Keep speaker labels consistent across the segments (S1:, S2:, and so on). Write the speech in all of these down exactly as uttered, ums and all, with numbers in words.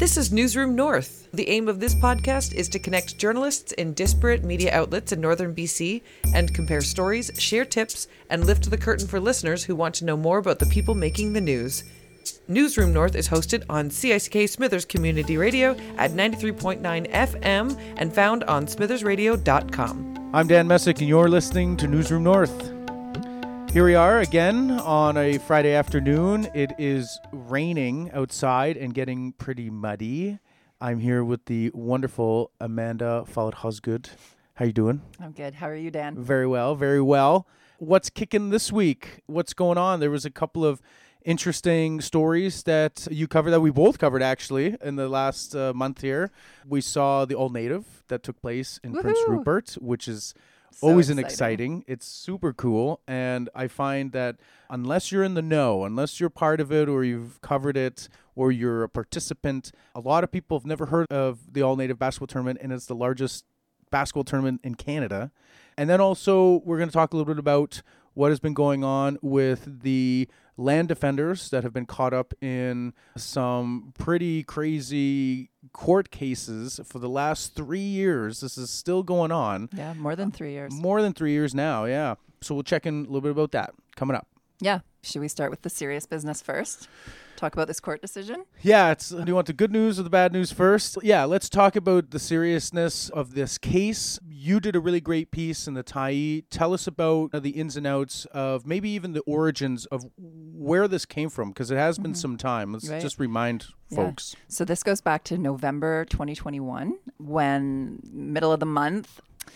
S1: This is Newsroom North. The aim of this podcast is to connect journalists in disparate media outlets in northern B C and compare stories, share tips, and lift the curtain for listeners who want to know more about the people making the news. Newsroom North is hosted on C I C K Smithers Community Radio at ninety-three point nine F M and found on smithers radio dot com.
S2: I'm Dan Messick, and you're listening to Newsroom North. Here we are again on a Friday afternoon. It is raining outside and getting pretty muddy. I'm here with the wonderful Amanda Follett-Hosgood. How you doing?
S3: I'm good. How are you, Dan?
S2: Very well, very well. What's kicking this week? What's going on? There was a couple of interesting stories that you covered, that we both covered actually in the last uh, month here. We saw the All Native that took place in
S3: Woohoo!
S2: Prince Rupert, which is
S3: So
S2: always an
S3: exciting.
S2: exciting. It's super cool. And I find that unless you're in the know, unless you're part of it or you've covered it or you're a participant, a lot of people have never heard of the All Native basketball tournament, and it's the largest basketball tournament in Canada. And then also we're going to talk a little bit about what has been going on with the land defenders that have been caught up in some pretty crazy court cases for the last three years. This is still going on.
S3: Yeah, more than three years.
S2: More than three years now, yeah. So we'll check in a little bit about that coming up.
S3: Yeah. Should we start with the serious business first? Talk about this court decision?
S2: Yeah, it's, do you want the good news or the bad news first? Yeah, let's talk about the seriousness of this case. You did a really great piece in the Tyee. Tell us about the ins and outs of maybe even the origins of where this came from, because it has been mm-hmm. some time. Let's
S3: right.
S2: just remind
S3: yeah.
S2: folks.
S3: So this goes back to November twenty twenty-one, when middle of the month,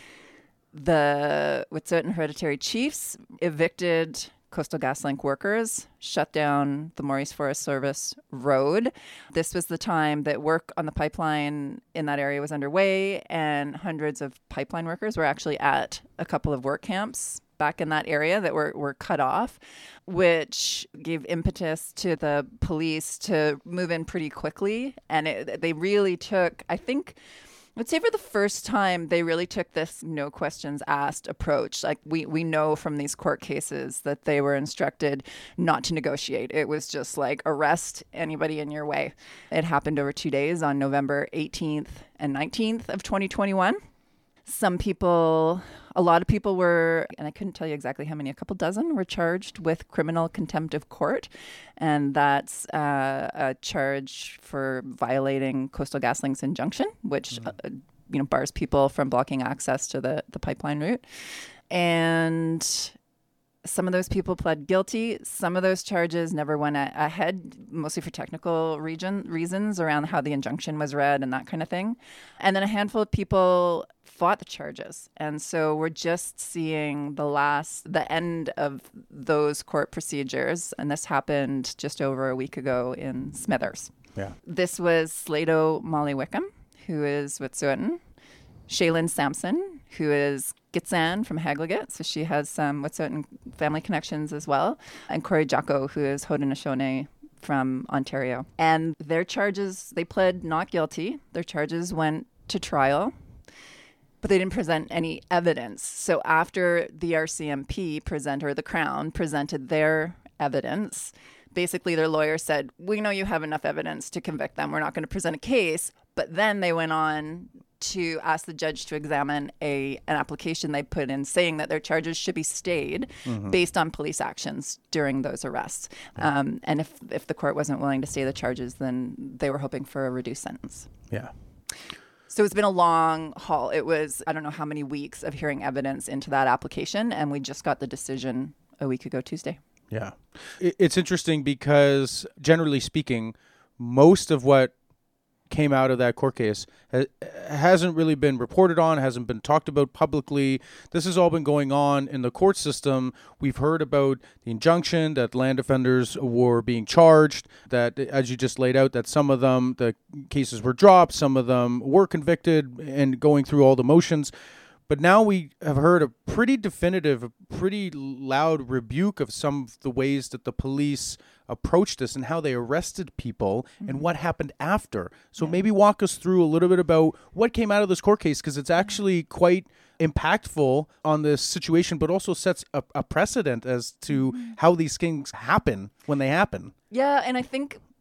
S3: the Wet'suwet'en Hereditary Chiefs evicted Coastal GasLink workers, shut down the Maurice Forest Service road. This was the time that work on the pipeline in that area was underway, and hundreds of pipeline workers were actually at a couple of work camps back in that area that were, were cut off, which gave impetus to the police to move in pretty quickly. And it, they really took, I think, I'd say for the first time, they really took this no questions asked approach. Like we, we know from these court cases that they were instructed not to negotiate. It was just like arrest anybody in your way. It happened over two days on November eighteenth and nineteenth of twenty twenty-one. Some people, a lot of people were, and I couldn't tell you exactly how many, a couple dozen were charged with criminal contempt of court. And that's uh, a charge for violating Coastal GasLink's injunction, which mm-hmm. uh, you know bars people from blocking access to the, the pipeline route. And some of those people pled guilty. Some of those charges never went a- ahead, mostly for technical region reasons around how the injunction was read and that kind of thing. And then a handful of people fought the charges. And so we're just seeing the last, the end of those court procedures. And this happened just over a week ago in Smithers.
S2: Yeah.
S3: This was Slato Molly Wickham, who is Wet'suwet'en, Shaylin Sampson, who is Gitxsan from Haglagit, so she has some Wet'suwet'en family connections as well, and Corey Jocko, who is Haudenosaunee from Ontario. And their charges, they pled not guilty. Their charges went to trial, but they didn't present any evidence. So after the R C M P present, or the Crown presented their evidence, basically their lawyer said, we know you have enough evidence to convict them. We're not going to present a case. But then they went on to ask the judge to examine a an application they put in saying that their charges should be stayed mm-hmm. based on police actions during those arrests. Mm-hmm. Um, and if, if the court wasn't willing to stay the charges, then they were hoping for a reduced sentence.
S2: Yeah.
S3: So it's been a long haul. It was, I don't know how many weeks of hearing evidence into that application, and we just got the decision a week ago Tuesday.
S2: Yeah. It's interesting because, generally speaking, most of what came out of that court case hasn't really been reported on, hasn't been talked about publicly. This has all been going on in the court system. We've heard about the injunction, that land defenders were being charged, that, as you just laid out, that some of them, the cases were dropped, some of them were convicted, and going through all the motions. But now we have heard a pretty definitive, a pretty loud rebuke of some of the ways that the police approached this and how they arrested people mm-hmm. and what happened after. So yeah. maybe walk us through a little bit about what came out of this court case, because it's actually quite impactful on this situation, but also sets a, a precedent as to mm-hmm. how these things happen when they happen.
S3: Yeah, and I think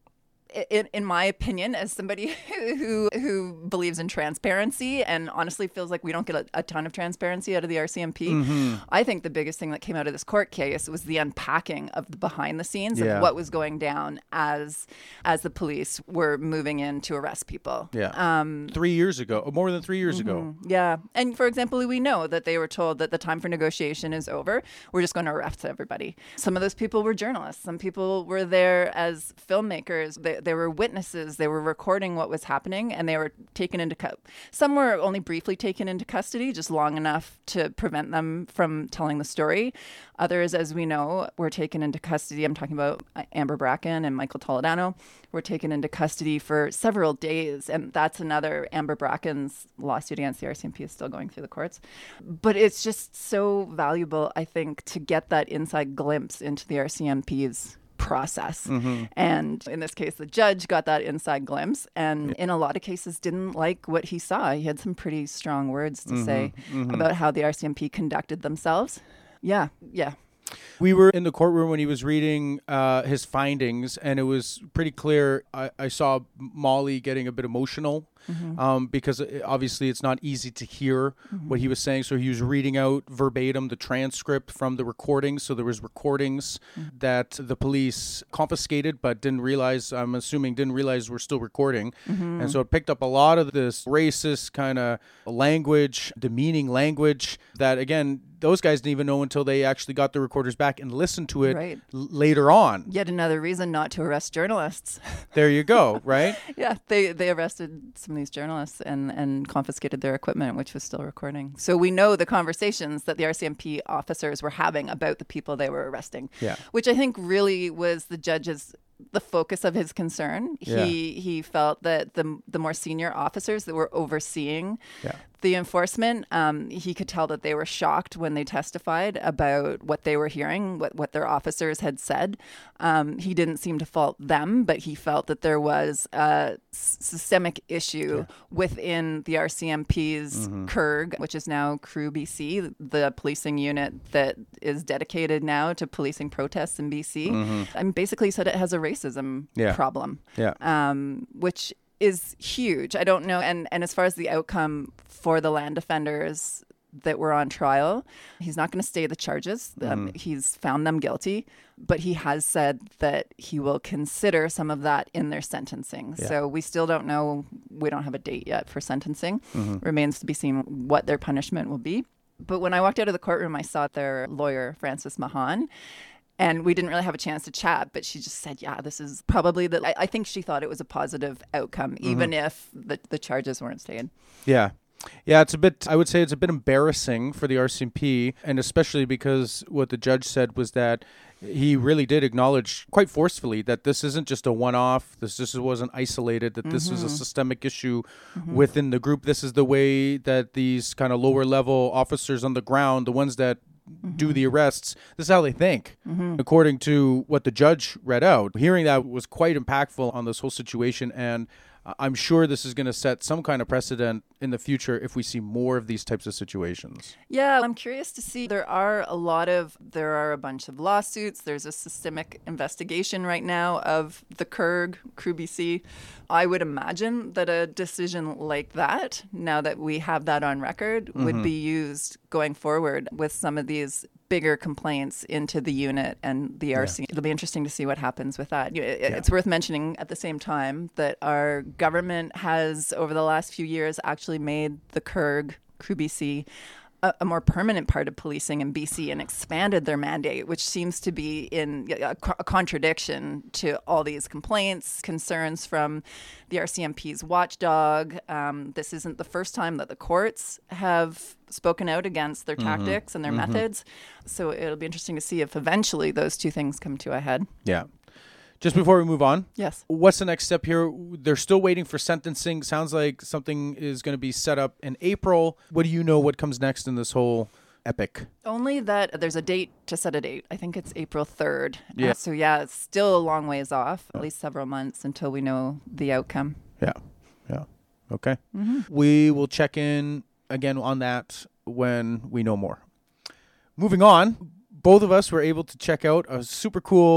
S3: in, in my opinion, as somebody who who believes in transparency and honestly feels like we don't get a, a ton of transparency out of the R C M P, mm-hmm. I think the biggest thing that came out of this court case was the unpacking of the behind the scenes yeah. of what was going down as as the police were moving in to arrest people.
S2: Yeah. Um, three years ago, more than three years mm-hmm. ago.
S3: Yeah. And for example, we know that they were told that the time for negotiation is over. We're just going to arrest everybody. Some of those people were journalists. Some people were there as filmmakers. They, they were witnesses. They were recording what was happening, and they were taken into cu- some were only briefly taken into custody, just long enough to prevent them from telling the story. Others, as we know, were taken into custody. I'm talking about Amber Bracken and Michael Toledano were taken into custody for several days, and that's another. Amber Bracken's lawsuit against the R C M P is still going through the courts. But it's just so valuable, I think, to get that inside glimpse into the R C M P's process. Mm-hmm. And in this case, the judge got that inside glimpse and yeah. in a lot of cases didn't like what he saw. He had some pretty strong words to mm-hmm. say mm-hmm. about how the R C M P conducted themselves. Yeah, yeah.
S2: We were in the courtroom when he was reading uh, his findings, and it was pretty clear. I, I saw Molly getting a bit emotional mm-hmm. um, because it, obviously it's not easy to hear mm-hmm. what he was saying. So he was reading out verbatim the transcript from the recordings. So there was recordings mm-hmm. that the police confiscated, but didn't realize, I'm assuming didn't realize we're still recording. Mm-hmm. And so it picked up a lot of this racist kind of language, demeaning language that, again, those guys didn't even know until they actually got the recorders back and listened to it
S3: right.
S2: l- later on.
S3: Yet another reason not to arrest journalists.
S2: There you go, right?
S3: Yeah, they, they arrested some of these journalists and, and confiscated their equipment, which was still recording. So we know the conversations that the R C M P officers were having about the people they were arresting,
S2: yeah.
S3: which I think really was the judge's the focus of his concern.
S2: Yeah.
S3: He he felt that the the more senior officers that were overseeing
S2: yeah.
S3: the enforcement, um, he could tell that they were shocked when they testified about what they were hearing, what, what their officers had said. Um, he didn't seem to fault them, but he felt that there was a s- systemic issue yeah. within the R C M P's mm-hmm. C R G, which is now Crew B C, the policing unit that is dedicated now to policing protests in B C. Mm-hmm. And basically said it has a racism
S2: yeah.
S3: problem,
S2: yeah.
S3: um, which is huge. I don't know. And, and as far as the outcome for the land defenders that were on trial, he's not going to stay the charges. Mm-hmm. Um, he's found them guilty, but he has said that he will consider some of that in their sentencing.
S2: Yeah.
S3: So we still don't know. We don't have a date yet for sentencing.
S2: Mm-hmm.
S3: Remains to be seen what their punishment will be. But when I walked out of the courtroom, I saw their lawyer, Frances Mahan. And we didn't really have a chance to chat, but she just said, yeah, this is probably the, I, I think she thought it was a positive outcome, mm-hmm. even if the, the charges weren't stayed.
S2: Yeah. Yeah, it's a bit, I would say it's a bit embarrassing for the R C M P, and especially because what the judge said was that he really did acknowledge quite forcefully that this isn't just a one-off, this just wasn't isolated, that this mm-hmm. was a systemic issue mm-hmm. within the group. This is the way that these kind of lower-level officers on the ground, the ones that Mm-hmm. do the arrests, this is how they think, mm-hmm. according to what the judge read out. Hearing that was quite impactful on this whole situation, and I'm sure this is going to set some kind of precedent in the future if we see more of these types of situations.
S3: Yeah, I'm curious to see. There are a lot of, there are a bunch of lawsuits. There's a systemic investigation right now of the C R G, Crew B C. I would imagine that a decision like that, now that we have that on record, mm-hmm. would be used going forward with some of these bigger complaints into the unit and the R C. Yeah. It'll be interesting to see what happens with that. It, yeah. It's worth mentioning at the same time that our government has, over the last few years, actually made the C R G, Crew B C, a, a more permanent part of policing in B C and expanded their mandate, which seems to be in a, a contradiction to all these complaints, concerns from the R C M P's watchdog. Um, this isn't the first time that the courts have spoken out against their mm-hmm. tactics and their mm-hmm. methods. So it'll be interesting to see if eventually those two things come to a head.
S2: Yeah. Just before we move on,
S3: yes.
S2: What's the next step here? They're still waiting for sentencing. Sounds like something is going to be set up in April. What do you know what comes next in this whole epic?
S3: Only that there's a date to set a date. I think it's April third.
S2: Yeah.
S3: Uh, so yeah, it's still a long ways off, at least several months until we know the outcome.
S2: Yeah. Yeah. Okay.
S3: Mm-hmm.
S2: We will check in again on that when we know more. Moving on, both of us were able to check out a super cool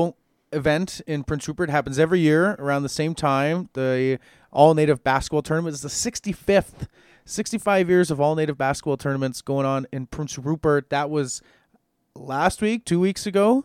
S2: event in Prince Rupert. It happens every year around the same time. The All-Native Basketball Tournament is the sixty-fifth, sixty-five years of All-Native Basketball Tournaments going on in Prince Rupert. That was last week, two weeks ago.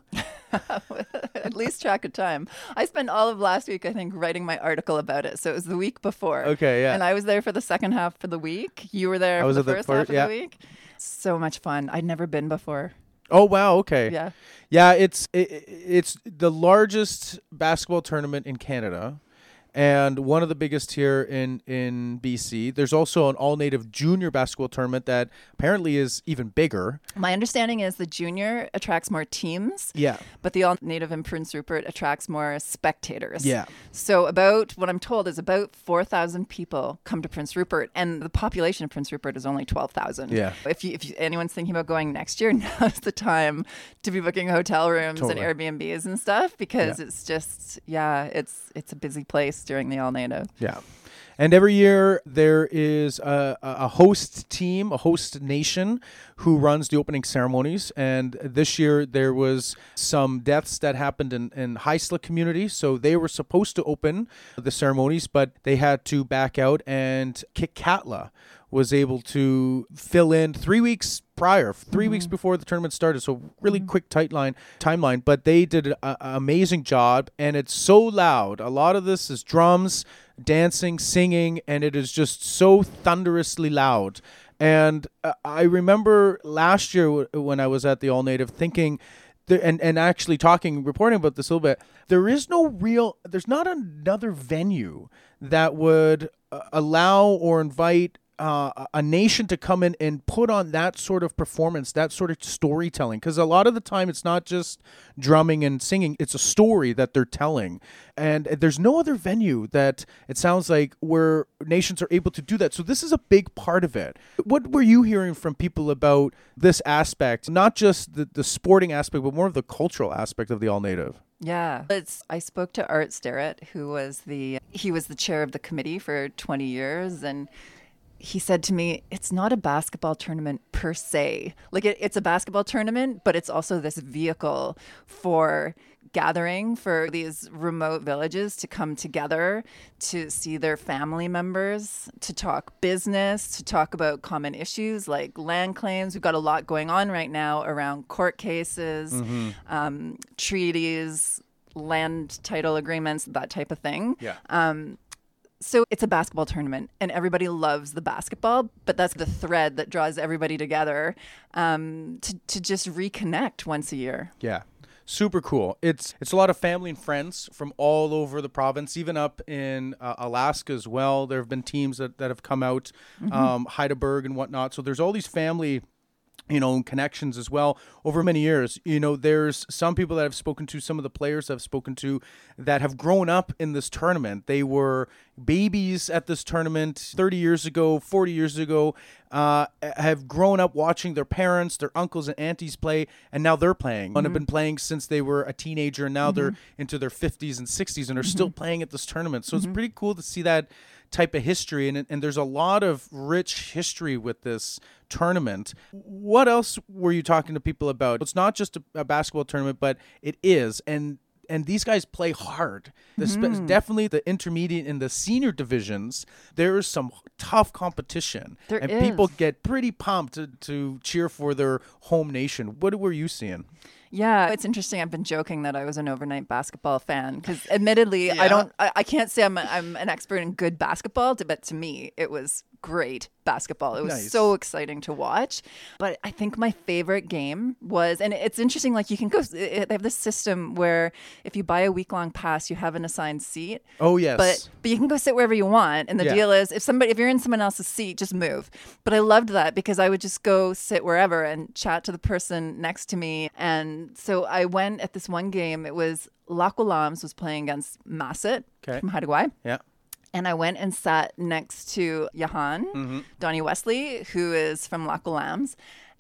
S3: At least track of time. I spent all of last week, I think, writing my article about it. So it was the week before.
S2: Okay, yeah.
S3: And I was there for the second half of the week. You were there
S2: I
S3: for
S2: was
S3: the
S2: at the
S3: first
S2: fir-
S3: half
S2: yeah.
S3: of the week. So much fun. I'd never been before.
S2: Oh, wow. Okay.
S3: Yeah.
S2: Yeah, it's it, it's the largest basketball tournament in Canada and one of the biggest here in, in B C. There's also an all-native junior basketball tournament that apparently is even bigger.
S3: My understanding is the junior attracts more teams.
S2: Yeah.
S3: But the all-native in Prince Rupert attracts more spectators.
S2: Yeah.
S3: So about, what I'm told is about four thousand people come to Prince Rupert, and the population of Prince Rupert is only twelve thousand.
S2: Yeah.
S3: If, you, if you, anyone's thinking about going next year, now's the time to be booking hotel rooms
S2: Totally.
S3: and Airbnbs and stuff, because
S2: Yeah.
S3: it's just, yeah, it's it's a busy place during the all-native.
S2: Yeah. And every year there is a, a host team, a host nation who runs the opening ceremonies. And this year there was some deaths that happened in, in Haisla community. So they were supposed to open the ceremonies, but they had to back out. And Kitkatla was able to fill in three weeks prior, three mm-hmm. weeks before the tournament started. So really mm-hmm. quick tight line timeline, but they did an amazing job, and it's so loud. A lot of this is drums, dancing, singing, and it is just so thunderously loud. And uh, I remember last year w- when I was at the All Native thinking, the, and, and actually talking, reporting about this a little bit, there is no real, there's not another venue that would uh, allow or invite Uh, a nation to come in and put on that sort of performance, that sort of storytelling. Because a lot of the time it's not just drumming and singing, it's a story that they're telling. And there's no other venue that it sounds like where nations are able to do that. So this is a big part of it. What were you hearing from people about this aspect, not just the, the sporting aspect, but more of the cultural aspect of the All-Native?
S3: Yeah, it's. I spoke to Art Starrett, who was the he was the chair of the committee for twenty years, and he said to me, it's not a basketball tournament per se. Like it, it's a basketball tournament, but it's also this vehicle for gathering for these remote villages to come together, to see their family members, to talk business, to talk about common issues like land claims. We've got a lot going on right now around court cases, mm-hmm. um, treaties, land title agreements, that type of thing.
S2: Yeah.
S3: Um, So it's a basketball tournament, and everybody loves the basketball, but that's the thread that draws everybody together um, to to just reconnect once a year.
S2: Yeah, super cool. It's it's a lot of family and friends from all over the province, even up in uh, Alaska as well. There have been teams that, that have come out, mm-hmm. um, Heidelberg and whatnot. So there's all these family, you know, connections as well over many years. You know, there's some people that I've spoken to, some of the players I've spoken to that have grown up in this tournament. They were babies at this tournament thirty years ago, forty years ago, uh, have grown up watching their parents, their uncles and aunties play, and now they're playing. Mm-hmm. And have been playing since they were a teenager, and now mm-hmm. they're into their fifties and sixties and are mm-hmm. still playing at this tournament. So mm-hmm. it's pretty cool to see that type of history, and and there's a lot of rich history with this tournament. What else were you talking to people about? It's not just a, a basketball tournament, but it is, and and these guys play hard. This mm. Definitely the intermediate and the senior divisions, there is some tough competition,
S3: there
S2: and
S3: is.
S2: people get pretty pumped to, to cheer for their home nation. What were you seeing?
S3: Yeah, it's interesting. I've been joking that I was an overnight basketball fan because, admittedly,
S2: yeah.
S3: I don't. I, I can't say I'm. A, I'm an expert in good basketball, but to me, it was great basketball. It was
S2: Nice.
S3: so exciting to watch. But I think my favorite game was, and it's interesting. Like you can go. They have this system where if you buy a week long pass, you have an assigned seat.
S2: Oh yes,
S3: but but you can go sit wherever you want. And the
S2: Yeah.
S3: deal is, if somebody, if you're in someone else's seat, just move. But I loved that because I would just go sit wherever and chat to the person next to me. And so I went at this one game. It was Lac aux Lambs was playing against Masset
S2: Okay.
S3: from Haida Gwaii.
S2: yeah,
S3: And I went and sat next to Jahan,
S2: mm-hmm.
S3: Donnie Wesley, who is from Lac aux Lambs.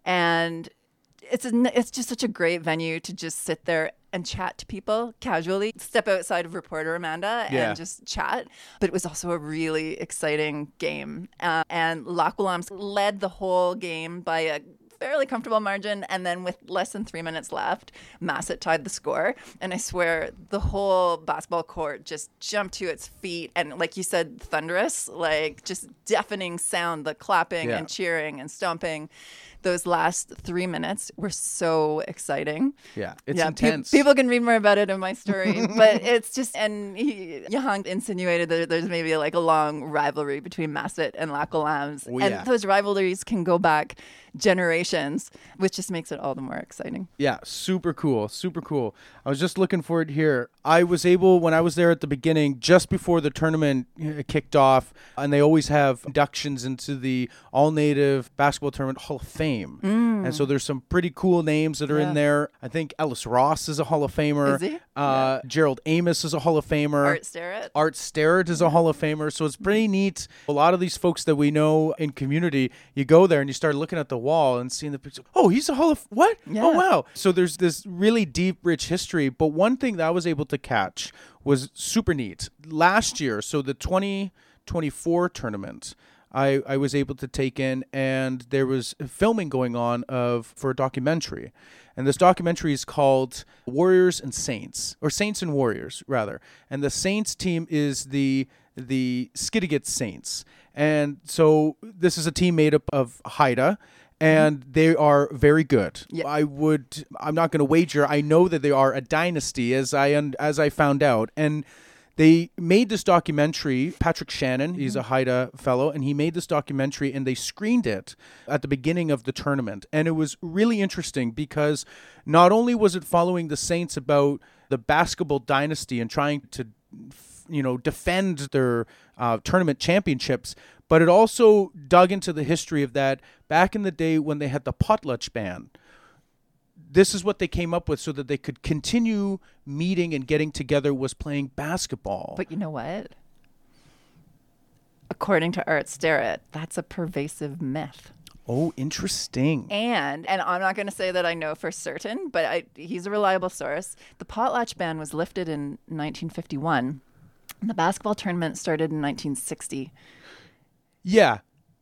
S3: And it's a, it's just such a great venue to just sit there and chat to people casually, step outside of reporter Amanda and
S2: Yeah.
S3: just chat. But it was also a really exciting game. Uh, and Lac aux Lambs led the whole game by a fairly comfortable margin. And then with less than three minutes left, Masset tied the score. And I swear the whole basketball court just jumped to its feet. And like you said, thunderous, like just deafening sound, the clapping
S2: Yeah.
S3: and cheering and stomping. Those last three minutes were so exciting.
S2: Yeah, it's
S3: yeah,
S2: intense.
S3: Pe- people can read more about it in my story, but it's just, and he, Young insinuated that there's maybe like a long rivalry between Masset and Lac aux Lambs.
S2: Oh,
S3: and
S2: yeah.
S3: those rivalries can go back generations, which just makes it all the more exciting.
S2: Yeah, super cool, super cool. I was just looking for it here. I was able, when I was there at the beginning, just before the tournament uh, kicked off, and they always have inductions into the All-Native Basketball Tournament Hall of Fame. Mm. And so there's some pretty cool names that are
S3: Yeah.
S2: in there. I think Ellis Ross is a Hall of Famer.
S3: Is he?
S2: Uh, Gerald Amos is a Hall of Famer.
S3: Art Starrett.
S2: Art Starrett is a Hall of Famer. So it's pretty neat. A lot of these folks that we know in community, you go there and you start looking at the wall and seeing the picture. Oh, he's a Hall of what?
S3: Yeah.
S2: Oh, wow. So there's this really deep, rich history. But one thing that I was able to catch was super neat. Last year, so the twenty twenty-four tournament, I, I was able to take in, and there was filming going on of for a documentary. And this documentary is called Warriors and Saints, or Saints and Warriors, rather. And the Saints team is the the Skidegate Saints. And so this is a team made up of Haida, and they are very good.
S3: Yeah.
S2: I would, I'm not going to wager. I know that they are a dynasty, as I un, as I found out. And they made this documentary. Patrick Shannon, he's a Haida fellow, and he made this documentary, and they screened it at the beginning of the tournament. And it was really interesting because not only was it following the Saints about the basketball dynasty and trying to, you know, defend their uh, tournament championships, but it also dug into the history of that back in the day when they had the potlatch ban. This is what they came up with so that they could continue meeting and getting together, was playing basketball.
S3: But you know what? According to Art Starrett, that's a pervasive myth.
S2: Oh, interesting.
S3: And, and I'm not going to say that I know for certain, but I, he's a reliable source. The potlatch ban was lifted in nineteen fifty-one. And the basketball tournament started in nineteen sixty.
S2: Yeah.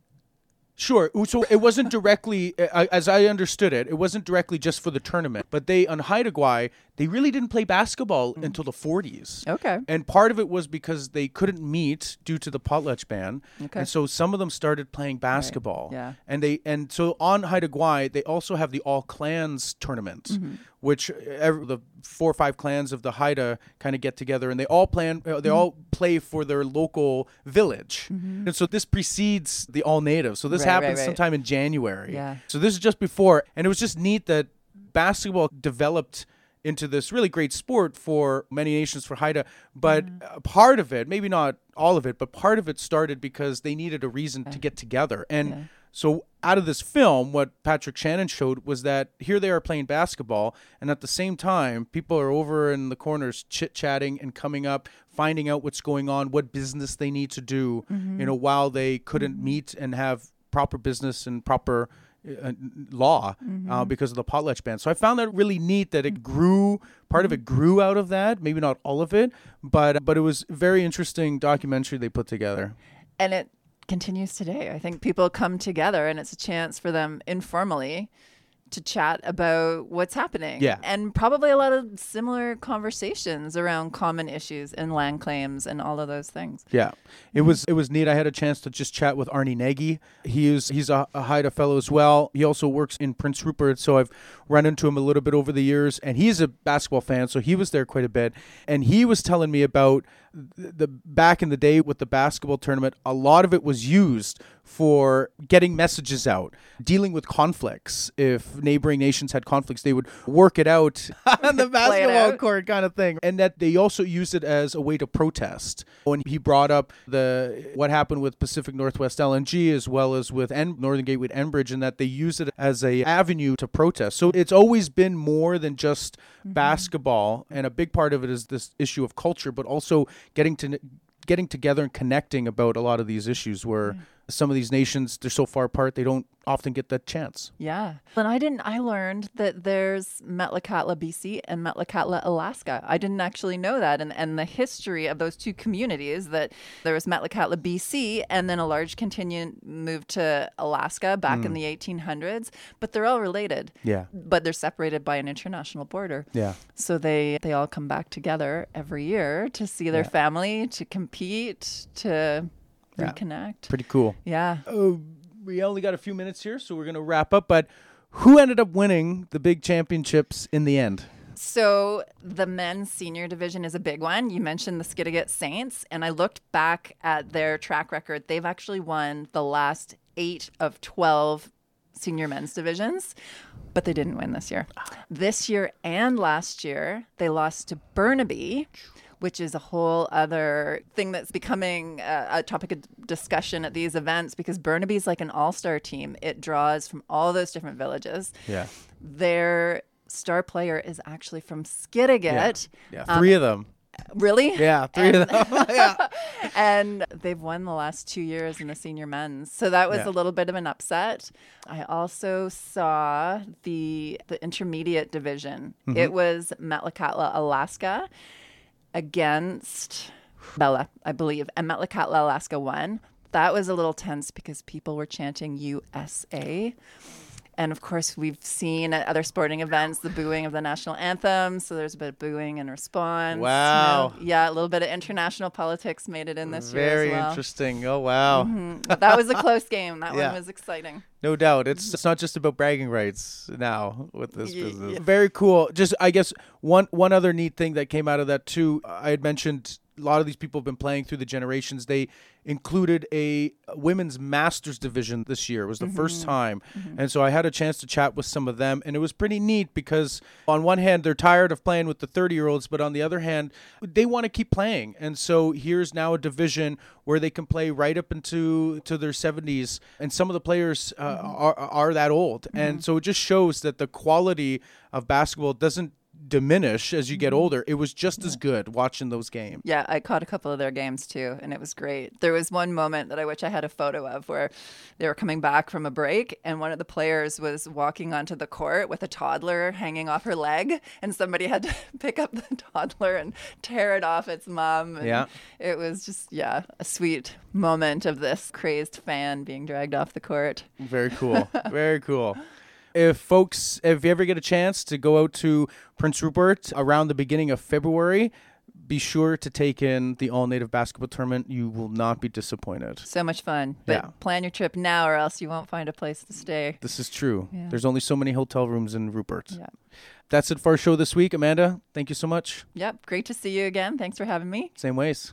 S2: Sure. So it wasn't directly, uh, as I understood it, it wasn't directly just for the tournament. But they, on Haida Gwaii, they really didn't play basketball mm. until the forties.
S3: Okay.
S2: And part of it was because they couldn't meet due to the potlatch ban.
S3: Okay.
S2: And so some of them started playing basketball.
S3: Right. Yeah.
S2: And they and so on Haida Gwaii, they also have the All Clans tournament, mm-hmm. which every, the four or five clans of the Haida kind of get together, and they all plan. Uh, they mm-hmm. all play for their local village. Mm-hmm. And so this precedes the All Native. So this
S3: right,
S2: happens
S3: right, right.
S2: sometime in January.
S3: Yeah.
S2: So this is just before, and it was just neat that basketball developed into this really great sport for many nations, for Haida. But mm. uh, part of it, maybe not all of it, but part of it started because they needed a reason okay. to get together. And yeah. so out of this film, what Patrick Shannon showed was that here they are playing basketball, and at the same time, people are over in the corners chit-chatting and coming up, finding out what's going on, what business they need to do, mm-hmm. you know, while they couldn't mm-hmm. meet and have proper business and proper Uh, law mm-hmm. uh, because of the potlatch ban. So I found that really neat that it grew, part of it grew out of that, maybe not all of it, but but it was a very interesting documentary they put together.
S3: And it continues today. I think people come together and it's a chance for them informally to chat about what's happening.
S2: Yeah.
S3: And probably a lot of similar conversations around common issues and land claims and all of those things.
S2: Yeah. It was it was neat. I had a chance to just chat with Arnie Nagy. He is he's a, a Haida fellow as well. He also works in Prince Rupert, so I've run into him a little bit over the years, and he's a basketball fan, so he was there quite a bit. And he was telling me about the, the back in the day with the basketball tournament, a lot of it was used for getting messages out, dealing with conflicts. If neighboring nations had conflicts, they would work it out on the basketball court kind of thing. And that they also used it as a way to protest. When he brought up the what happened with Pacific Northwest L N G as well as with en- Northern Gateway at Enbridge, and that they use it as a avenue to protest. So it's always been more than just mm-hmm. basketball, and a big part of it is this issue of culture, but also getting to getting together and connecting about a lot of these issues were some of these nations, they're so far apart, they don't often get that chance.
S3: Yeah. And I didn't, I learned that there's Metlakatla, B C and Metlakatla, Alaska. I didn't actually know that. And, and the history of those two communities, that there was Metlakatla, B C, and then a large contingent moved to Alaska back mm. in the eighteen hundreds. But they're all related.
S2: Yeah.
S3: But they're separated by an international border.
S2: Yeah.
S3: So they, they all come back together every year to see their yeah. family, to compete, to yeah. reconnect.
S2: Pretty cool.
S3: Yeah.
S2: Uh, we only got a few minutes here, so we're going to wrap up. But who ended up winning the big championships in the end?
S3: So the men's senior division is a big one. You mentioned the Skidegate Saints, and I looked back at their track record. They've actually won the last eight of twelve senior men's divisions, but they didn't win this year. This year and last year, they lost to Burnaby, which is a whole other thing that's becoming a, a topic of discussion at these events, because Burnaby's like an all-star team. It draws from all those different villages.
S2: Yeah.
S3: Their star player is actually from Skidegate.
S2: Yeah, yeah. three um, of them.
S3: Really?
S2: Yeah, three and, of them. yeah.
S3: And they've won the last two years in the senior men's. So that was yeah. a little bit of an upset. I also saw the the intermediate division. Mm-hmm. It was Metlakatla, Alaska against Bella, I believe. And Metlakatla, Alaska won. That was a little tense because people were chanting U S A. And of course, we've seen at other sporting events the booing of the national anthem. So there's a bit of booing in response.
S2: Wow.
S3: You know, yeah, a little bit of international politics made it in this
S2: Very
S3: year as well.
S2: Very interesting. Oh, wow.
S3: Mm-hmm. That was a close game. That yeah. one was exciting.
S2: No doubt. It's it's not just about bragging rights now with this
S3: yeah,
S2: business.
S3: Yeah.
S2: Very cool. Just, I guess, one one other neat thing that came out of that, too, I had mentioned a lot of these people have been playing through the generations. They included a women's masters division this year. It was the mm-hmm. first time. Mm-hmm. And so I had a chance to chat with some of them, and it was pretty neat because on one hand, they're tired of playing with the thirty-year-olds, but on the other hand, they want to keep playing. And so here's now a division where they can play right up into to their seventies, and some of the players uh, mm-hmm. are, are that old. Mm-hmm. And so it just shows that the quality of basketball doesn't diminish as you get older. It was just yeah. as good watching those games.
S3: Yeah, I caught a couple of their games too, and it was great. There was one moment that I wish I had a photo of where they were coming back from a break, and one of the players was walking onto the court with a toddler hanging off her leg, and somebody had to pick up the toddler and tear it off its mom. And
S2: yeah.
S3: it was just, yeah, a sweet moment of this crazed fan being dragged off the court.
S2: Very cool. Very cool. If folks, if you ever get a chance to go out to Prince Rupert around the beginning of February, be sure to take in the All-Native Basketball Tournament. You will not be disappointed.
S3: So much fun. But
S2: yeah.
S3: plan your trip now or else you won't find a place to stay.
S2: This is true.
S3: Yeah.
S2: There's only so many hotel rooms in Rupert.
S3: Yeah.
S2: That's it for our show this week. Amanda, thank you so much.
S3: Yep. Great to see you again. Thanks for having me.
S2: Same ways.